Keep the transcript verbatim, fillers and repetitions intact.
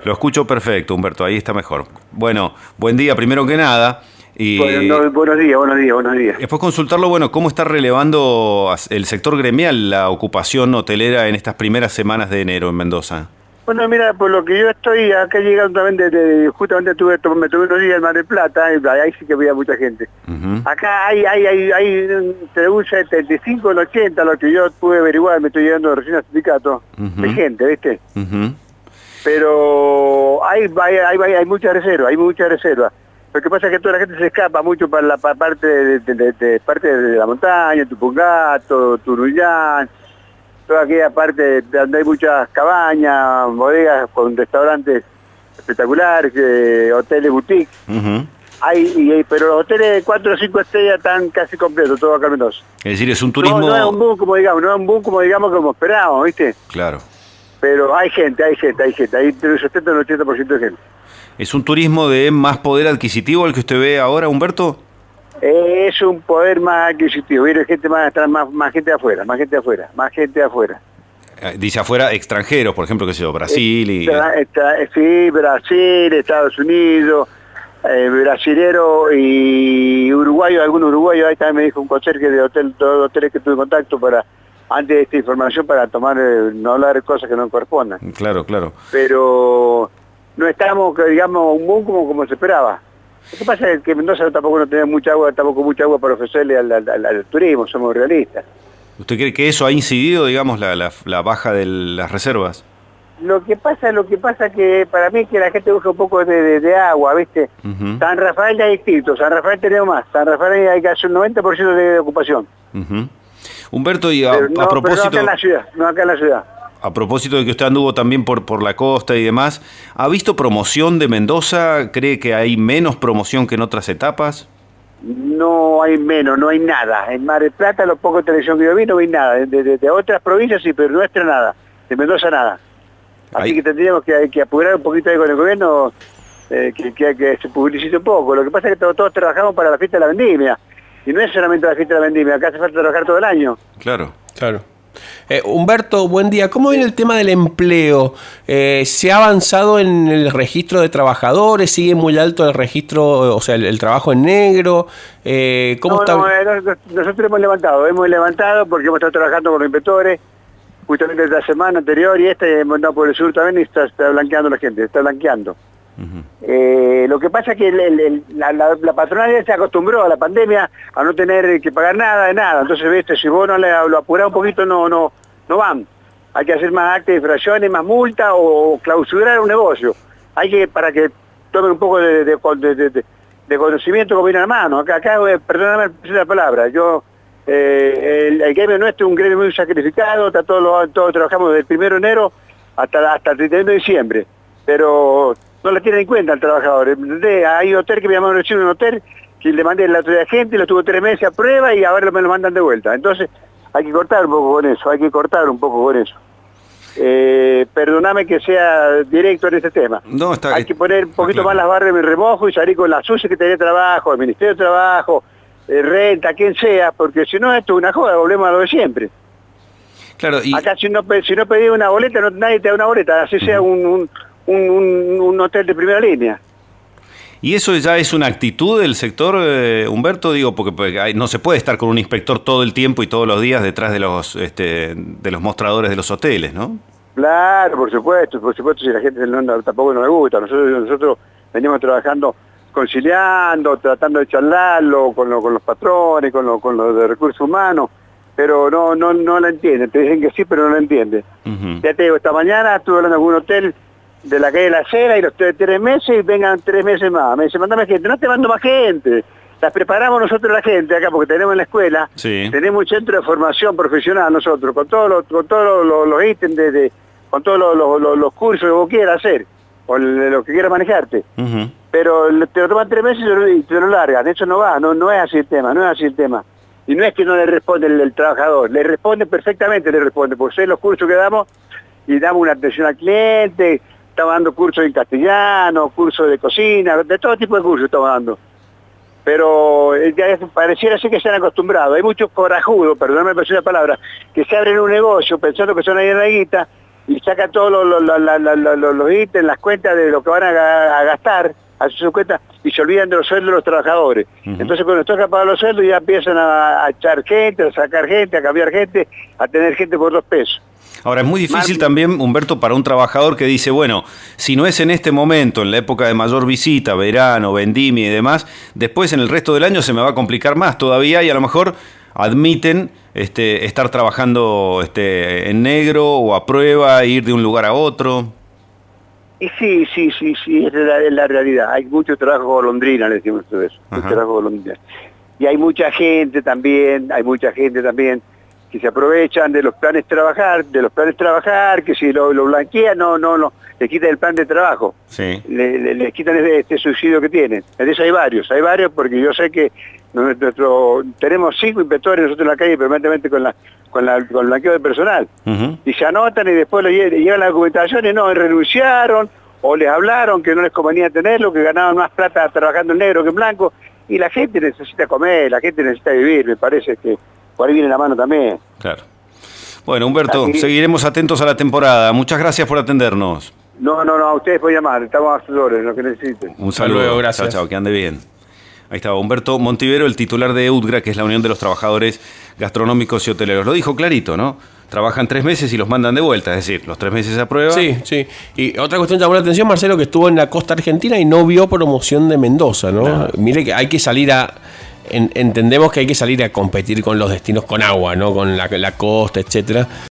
Lo escucho perfecto, Humberto, ahí está mejor. Bueno, buen día primero que nada. Y bueno, no, buenos días, buenos días, buenos días. Después consultarlo, bueno, ¿cómo está relevando el sector gremial la ocupación hotelera en estas primeras semanas de enero en Mendoza? Bueno, mira, por lo que yo estoy acá llegando también, de, de, justamente tuve, me tuve unos días en Mar del Plata, y ahí sí que había mucha gente. Uh-huh. Acá hay, hay, hay, hay entre un setenta y cinco y un ochenta, lo que yo pude averiguar, me estoy llegando recién al sindicato, uh-huh. de gente, ¿viste? Uh-huh. Pero hay, hay, hay, hay mucha reserva, hay mucha reserva. Lo que pasa es que toda la gente se escapa mucho para la para parte, de, de, de, de, parte de la montaña, Tupungato, Tunuyán, toda aquella parte donde hay muchas cabañas, bodegas con restaurantes espectaculares, eh, hoteles boutique. Uh-huh. hay, y, pero los hoteles de cuatro o cinco estrellas están casi completos, todo acá en Mendoza. Es decir, es un turismo... No, no es un boom como digamos, no es un boom como digamos como esperábamos, ¿viste? Claro. Pero hay gente, hay gente, hay gente, hay entre el setenta y el ochenta por ciento de gente. ¿Es un turismo de más poder adquisitivo el que usted ve ahora, Humberto? Es un poder más adquisitivo, viene gente más, más, más gente de afuera, más gente de afuera, más gente de afuera. Dice afuera extranjeros, por ejemplo, qué sé yo, Brasil y... Está, está, sí, Brasil, Estados Unidos, eh, brasilero y uruguayo, algún uruguayo, ahí también me dijo un conserje de hotel, todos los hoteles que tuve contacto para, antes de esta información, para tomar, eh, no hablar de cosas que no correspondan. Claro, claro. Pero no estamos, digamos, un boom como, como se esperaba. Lo que pasa es que Mendoza tampoco no tenemos mucha agua, tampoco mucha agua para ofrecerle al, al, al, al turismo, somos realistas. ¿Usted cree que eso ha incidido, digamos, la, la, la baja de las reservas? Lo que pasa, lo que pasa que para mí es que la gente busca un poco de, de, de agua, ¿viste? Uh-huh. San Rafael ya hay distinto, San Rafael tenemos más, San Rafael hay casi un noventa por ciento de, de ocupación. Uh-huh. Humberto, y a, no, a propósito... Pero no acá en la ciudad, no acá en la ciudad. A propósito de que usted anduvo también por, por la costa y demás, ¿ha visto promoción de Mendoza? ¿Cree que hay menos promoción que en otras etapas? No hay menos, no hay nada. En Mar del Plata, lo poco de televisión que yo vi, no vi nada. De, de, de otras provincias sí, pero nuestra nada. De Mendoza nada. Así ahí. Que tendríamos que, que apurar un poquito ahí con el gobierno, eh, que, que, que se publicite un poco. Lo que pasa es que todos, todos trabajamos para la fiesta de la vendimia. Y no es solamente la fiesta de la vendimia, acá hace falta trabajar todo el año. Claro, claro. Eh, Humberto, buen día. ¿Cómo viene el tema del empleo? Eh, ¿Se ha avanzado en el registro de trabajadores? ¿Sigue muy alto el registro, o sea, el, el trabajo en negro? Eh, ¿Cómo no, está? No, eh, nosotros hemos levantado, hemos levantado porque hemos estado trabajando con los inspectores, justamente la semana anterior y esta hemos andado por el sur también y está, está blanqueando la gente, está blanqueando. Uh-huh. eh, lo que pasa es que el, el, el, la, la, la patronal se acostumbró a la pandemia a no tener que pagar nada de nada, entonces ¿viste? Si vos no le, lo apurás un poquito no no no van, hay que hacer más actas de infracciones, más multa o clausurar un negocio, hay que para que tomen un poco de, de, de, de, de conocimiento como viene a la mano. Acá, acá perdóname la palabra, yo eh, el, el gremio nuestro es un gremio muy sacrificado, está todos todo trabajamos desde el primero de enero hasta, hasta el treinta y uno de diciembre, pero no la tienen en cuenta el trabajador. Hay hotel que me llamaron a un hotel que le mandé la otra gente, lo tuvo tres meses a prueba y ahora me lo mandan de vuelta. Entonces hay que cortar un poco con eso, hay que cortar un poco con eso. Eh, perdóname que sea directo en este tema. No, está, hay que poner un poquito claro. más las barras en el remojo y salir con la subsecretaría de Trabajo, el Ministerio de Trabajo, eh, Renta, quien sea, porque si no esto es una joda, volvemos a lo de siempre. Claro, y... Acá si no, si no pedís una boleta, no, nadie te da una boleta, así sea un... un Un, un, un hotel de primera línea. ¿Y eso ya es una actitud del sector, eh, Humberto? Digo, porque hay, no se puede estar con un inspector todo el tiempo y todos los días detrás de los este, de los mostradores de los hoteles, ¿no? Claro, por supuesto, por supuesto, si la gente no, no, tampoco no le gusta. Nosotros, nosotros venimos trabajando, conciliando, tratando de charlarlo con, lo, con los patrones, con los con los de recursos humanos, pero no no no la entienden. Te dicen que sí, pero no la entienden. Uh-huh. Ya te digo, esta mañana estuve hablando con un hotel de la calle de la Acera y los tres, tres meses y vengan tres meses más. Me dice, mandame gente, no te mando más gente. Las preparamos nosotros la gente acá porque tenemos en la escuela, sí. Tenemos un centro de formación profesional nosotros, con todos los, con todos los, los ítems, de, de, con todos los, los, los, los cursos que vos quieras hacer, o lo que quieras manejarte. Uh-huh. Pero te lo toman tres meses y te lo largan. Eso no va, no, no es así el tema, no es así el tema. Y no es que no le responde el, el trabajador, le responde perfectamente, le responde, porque sé los cursos que damos y damos una atención al cliente. Estamos dando cursos en castellano, cursos de cocina, de todo tipo de cursos estamos dando. Pero ya pareciera ser que se han acostumbrado. Hay muchos corajudos, perdóname por decir la palabra, que se abren un negocio pensando que son ahí en la guita y saca todos los, los, los, los, los, los ítems, las cuentas de lo que van a, a gastar, hace sus cuentas y se olvidan de los sueldos de los trabajadores. Uh-huh. Entonces cuando toca pagar los sueldos ya empiezan a, a echar gente, a sacar gente, a cambiar gente, a tener gente por dos pesos. Ahora, es muy difícil también, Humberto, para un trabajador que dice, bueno, si no es en este momento, en la época de mayor visita, verano, vendimia y demás, después en el resto del año se me va a complicar más todavía y a lo mejor admiten este, estar trabajando este, en negro o a prueba, ir de un lugar a otro. Y sí, sí, sí, sí, es la, es la realidad. Hay mucho trabajo golondrina, le decimos todo eso, mucho trabajo golondrina. Y hay mucha gente también, hay mucha gente también que se aprovechan de los planes trabajar, de los planes trabajar, que si lo, lo blanquean, no, no, no, le quitan el plan de trabajo, sí. le, le, le quitan este, este subsidio que tienen. En eso hay varios, hay varios porque yo sé que nuestro, tenemos cinco inspectores nosotros en la calle permanentemente con la con, la, con el blanqueo de personal, uh-huh. y se anotan y después lo llevan, llevan la documentación y no, renunciaron, o les hablaron que no les convenía tenerlo, que ganaban más plata trabajando en negro que en blanco, y la gente necesita comer, la gente necesita vivir, me parece que por ahí viene la mano también. Claro. Bueno, Humberto, Así, seguiremos atentos a la temporada. Muchas gracias por atendernos. No, no, no, a ustedes pueden llamar, estamos a sus órdenes, lo que necesiten. Un saludo, luego, gracias. Chao, chao, que ande bien. Ahí estaba Humberto Montivero, el titular de EUTGRA, que es la Unión de los Trabajadores Gastronómicos y Hoteleros. Lo dijo clarito, ¿no? Trabajan tres meses y los mandan de vuelta, es decir, los tres meses a prueba. Sí, sí. Y otra cuestión llamó la atención, Marcelo, que estuvo en la costa argentina y no vio promoción de Mendoza, ¿no? No. Mire que hay que salir a... En, entendemos que hay que salir a competir con los destinos con agua, ¿no? Con la, la costa, etcétera.